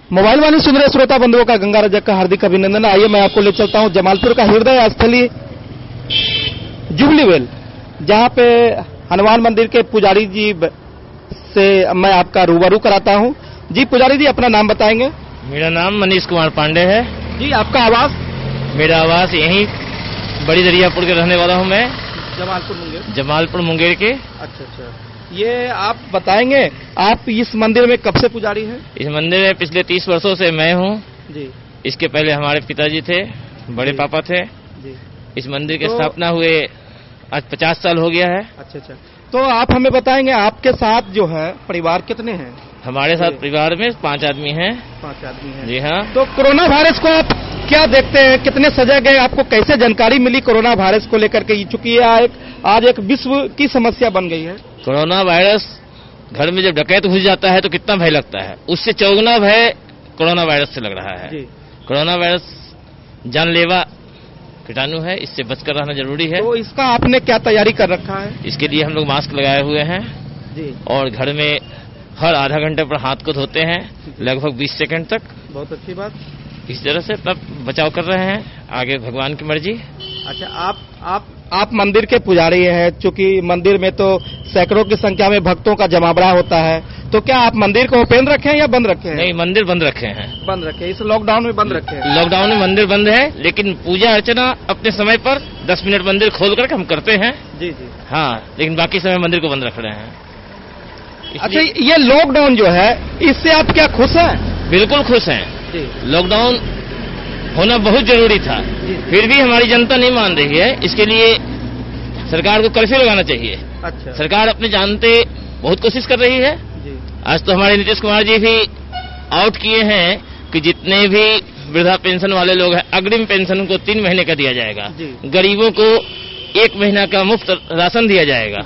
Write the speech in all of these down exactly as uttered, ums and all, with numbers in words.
Mobile वाणी सुन रहे श्रोता बंधुओं का गंगा रजक का हार्दिक अभिनंदन। आइए मैं आपको ले चलता हूं जमालपुर का हृदय स्थली जुबली वेल, जहां पे हनुमान मंदिर के पुजारी जी से मैं आपका रूबरू कराता हूं। जी पुजारी जी, अपना नाम बताएंगे? मेरा नाम मनीष कुमार पांडे है। जी, आपका आवास? मेरा आवास यहीं बड़ी दरियापुर के रहने वाला हूं मैं। जमालपुर मुंगेर? जमालपुर मुंगेर के। अच्छा अच्छा, ये आप बताएंगे, आप इस मंदिर में कब से पुजारी हैं? इस मंदिर में पिछले तीस वर्षों से मैं हूँ जी। इसके पहले हमारे पिताजी थे, बड़े जी। पापा थे जी। इस मंदिर की तो... स्थापना हुए आज पचास साल हो गया है। अच्छा अच्छा, तो आप हमें बताएंगे आपके साथ जो है परिवार कितने हैं? हमारे साथ परिवार में पांच आदमी हैं। पांच आदमी हैं, जी हाँ। तो कोरोना वायरस को आप क्या देखते हैं, कितने सजग गए, आपको कैसे जानकारी मिली कोरोना वायरस को लेकर के? चूंकि यह एक आज एक विश्व की समस्या बन गई है। कोरोना वायरस घर में जब डकैत घुस जाता है तो कितना भय लगता है, उससे चौगुना भय कोरोना वायरस से लग रहा है। कोरोना वायरस जानलेवा कीटाणु है, इससे बचकर रहना जरूरी है। तो इसका आपने क्या तैयारी कर रखा है? इसके लिए हम लोग मास्क लगाए हुए हैं जी, और घर में हर आधा घंटे पर हाथ को धोते हैं लगभग बीस सेकंड तक। बहुत अच्छी बात। इस तरह से तब बचाव कर रहे हैं, आगे भगवान की मर्जी। अच्छा, आप आप आप मंदिर के पुजारी हैं, चूंकि मंदिर में तो सैकड़ों की संख्या में भक्तों का जमावड़ा होता है, तो क्या आप मंदिर को ओपन रखे हैं या बंद रखे हैं? नहीं, मंदिर बंद रखे हैं। बंद रखे, इस लॉकडाउन में बंद रखे हैं? लॉकडाउन में मंदिर बंद है, लेकिन पूजा अर्चना अपने समय पर दस मिनट मंदिर खोल करके हम करते हैं। जी जी हाँ, लेकिन बाकी समय मंदिर को बंद रख रहे हैं। अच्छा, ये लॉकडाउन जो है, इससे आप क्या खुश हैं? बिल्कुल खुश हैं। लॉकडाउन होना बहुत जरूरी था, फिर भी हमारी जनता नहीं मान रही है। इसके लिए सरकार को कर्फ्यू लगाना चाहिए। अच्छा। सरकार अपने जानते बहुत कोशिश कर रही है जी। आज तो हमारे नीतीश कुमार जी भी आउट किए हैं कि जितने भी वृद्धा पेंशन वाले लोग हैं, अग्रिम पेंशन उनको तीन महीने का दिया जाएगा, गरीबों को एक महीना का मुफ्त राशन दिया जाएगा।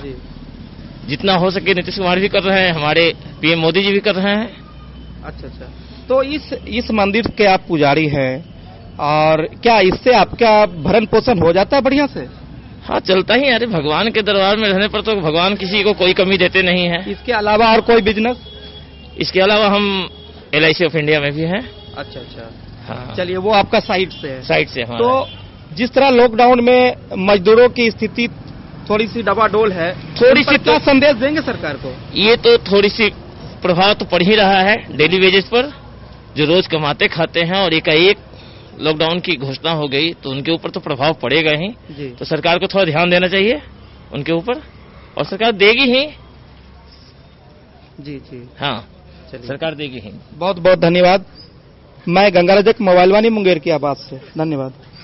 जितना हो सके नीतीश कुमार भी कर रहे हैं, हमारे पीएम मोदी जी भी कर रहे हैं। अच्छा अच्छा, तो इस इस मंदिर के आप पुजारी हैं, और क्या इससे आपका भरण पोषण हो जाता है बढ़िया से? हाँ, चलता ही। अरे भगवान के दरबार में रहने पर तो भगवान किसी को कोई कमी देते नहीं है। इसके अलावा और कोई बिजनेस? इसके अलावा हम L I C of India में भी हैं। अच्छा अच्छा, हाँ। चलिए, वो आपका साइड से है? साइड से। हाँ। तो जिस तरह लॉकडाउन में मजदूरों की स्थिति थोड़ी सी डबाडोल है, थोड़ी सी क्या संदेश देंगे सरकार को? ये तो थोड़ी सी प्रभाव तो पड़ ही रहा है डेली वेजेस पर, जो रोज कमाते खाते हैं, और एकाएक लॉकडाउन की घोषणा हो गई तो उनके ऊपर तो प्रभाव पड़ेगा ही जी। तो सरकार को थोड़ा ध्यान देना चाहिए उनके ऊपर, और सरकार देगी ही। जी जी हाँ, सरकार देगी ही। बहुत बहुत धन्यवाद। मैं गंगा रजक, मोबाइल वाणी मुंगेर की आवाज से, धन्यवाद।